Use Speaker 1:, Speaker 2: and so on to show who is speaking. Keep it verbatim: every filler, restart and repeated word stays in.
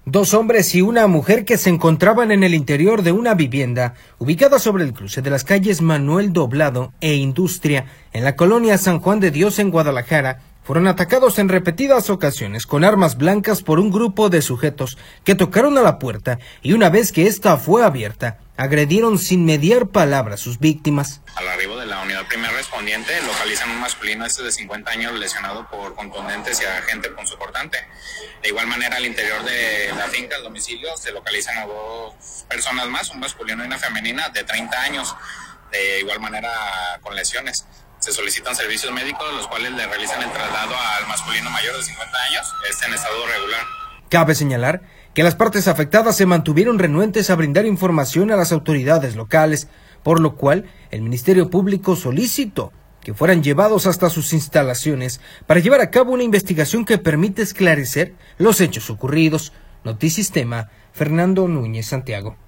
Speaker 1: Dos hombres y una mujer que se encontraban en el interior de una vivienda ubicada sobre el cruce de las calles Manuel Doblado e Industria en la colonia San Juan de Dios en Guadalajara fueron atacados en repetidas ocasiones con armas blancas por un grupo de sujetos que tocaron a la puerta y una vez que ésta fue abierta, agredieron sin mediar palabra a sus víctimas.
Speaker 2: Al arribo de la unidad primer respondiente, localizan un masculino este de cincuenta años lesionado por contundentes y agente punzocortante. De igual manera, al interior de la finca, al domicilio, se localizan a dos personas más, un masculino y una femenina de treinta años, de igual manera con lesiones. Se solicitan servicios médicos, los cuales le realizan el traslado al masculino mayor de cincuenta años, este en estado regular.
Speaker 1: Cabe señalar que las partes afectadas se mantuvieron renuentes a brindar información a las autoridades locales, por lo cual el Ministerio Público solicitó que fueran llevados hasta sus instalaciones para llevar a cabo una investigación que permita esclarecer los hechos ocurridos. Notisistema, Fernando Núñez Santiago.